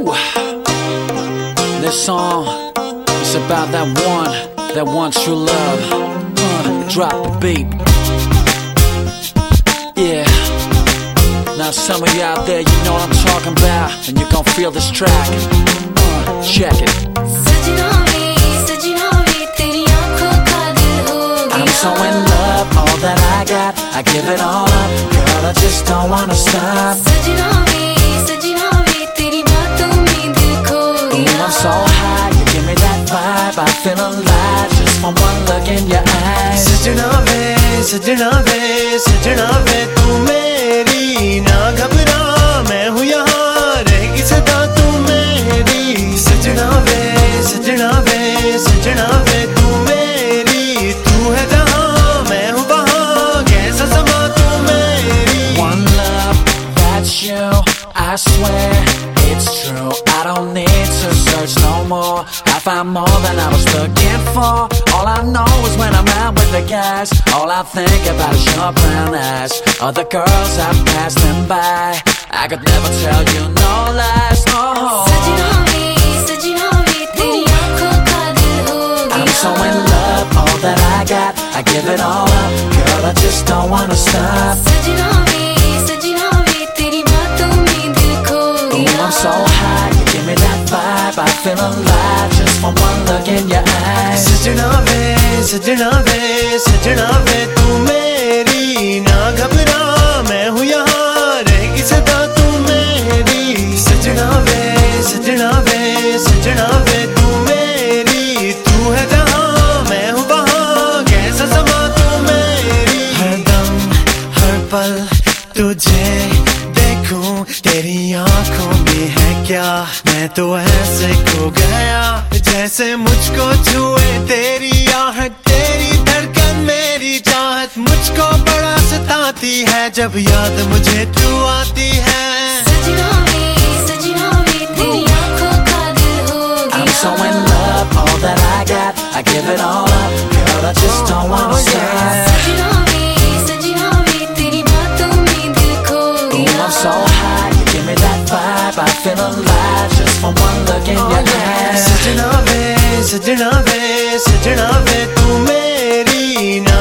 Woo! This song is about that one true love. Drop the beat. Yeah. Now some of you out there, you know what I'm talking about, and you're gonna feel this track. Check it. I'm so in love, all that I got, I give it all up. Girl, I just don't wanna stop. I'm so high, you give me that vibe, I feel alive just from one look in your eyes. सजना वे तू मेरी ना घबरा, मैं हूँ यहाँ रहेगी सदा तू मेरी। सजना वे तू मेरी, तू है जहाँ मैं हूँ वहाँ, कैसा समा तू मेरी। One love, that's you, I swear it's true. I don't need to search no more, I find more than I was looking for. All I know is when I'm out with the guys, all I think about is your brown eyes. Other girls I passed them by, I could never tell you no lies. Oh, I'm so in love, all that I got, I give it all up. Girl, I just don't wanna stop. I'm so high, you give me that vibe, I feel alive just from one look in your eyes. सजना वे तू मेरी ना घबरा, मैं हूँ यहाँ रहेगी सदा तू मेरी। सजना वे तू मेरी, तू है जहाँ मैं हूँ वहाँ, कैसा समा तू मेरी। हर दम हर पल तुझे देखूं, तेरी आंखों में है क्या, मैं तो ऐसे खो गया जैसे मुझको छुए तेरी आहट, तेरी धड़कन मेरी चाहत। मुझको बड़ा सताती है जब याद मुझे तू आती है। I'm so in love, all that I got, I give it all up. Girl, I just don't wanna stop. I'm so high, you give me that vibe, I feel alive just from one look in your eyes. सजना वे तू मेरी ना